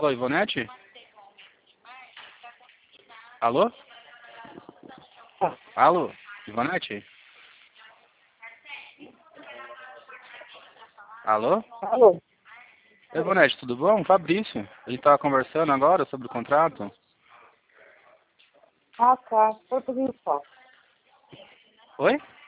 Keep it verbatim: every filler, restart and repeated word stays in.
Alô, Ivonete? Alô? Alô, Ivonete? Alô? Alô? Ivonete, tudo bom? Fabrício. A gente tava conversando agora sobre o contrato. Ah, tá. Português só. Oi?